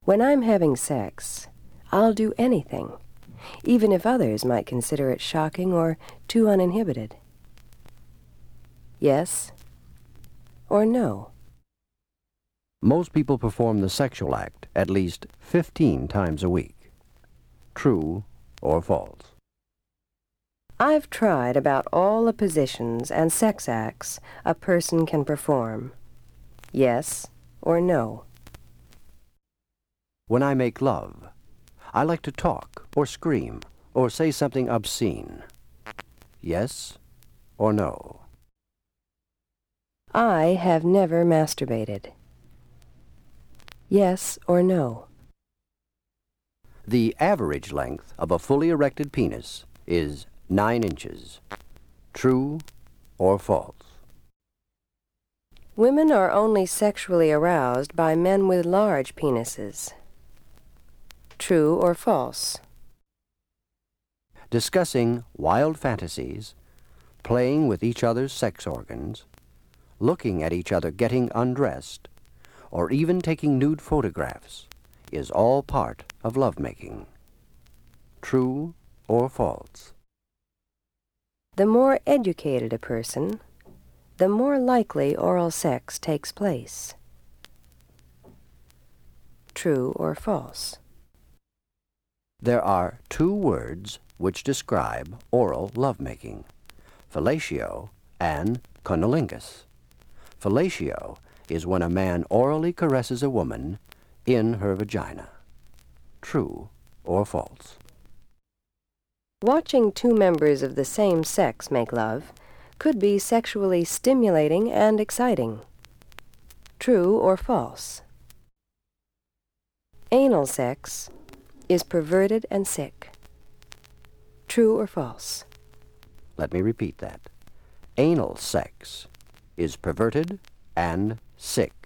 When I'm having sex, I'll do anything, even if others might consider it shocking or too uninhibited. Yes or no? Most people perform the sexual act at least 15 times a week. True or false? I've tried about all the positions and sex acts a person can perform. Yes or no? When I make love, I like to talk or scream or say something obscene. Yes or no? I have never masturbated. Yes or no? The average length of a fully erected penis is 9 inches. True or false? Women are only sexually aroused by men with large penises. True or false? Discussing wild fantasies, playing with each other's sex organs, looking at each other getting undressed, or even taking nude photographs is all part of lovemaking. True or false? The more educated a person, the more likely oral sex takes place. True or false? There are 2 words which describe oral lovemaking: fellatio and cunnilingus. Fellatio is when a man orally caresses a woman in her vagina. True or false? Watching two members of the same sex make love could be sexually stimulating and exciting. True or false? Anal sex is perverted and sick. True or false? Let me repeat that. Anal sex is perverted and sick.